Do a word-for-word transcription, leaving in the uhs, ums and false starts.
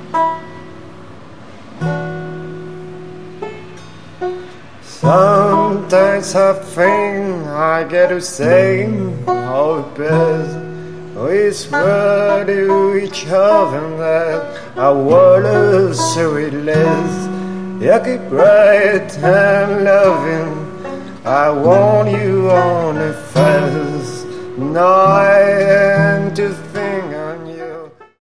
Sometimes I think I get to say how it is. We swear to each other that our world is so relentless. You keep bright and loving. I want you on the first night to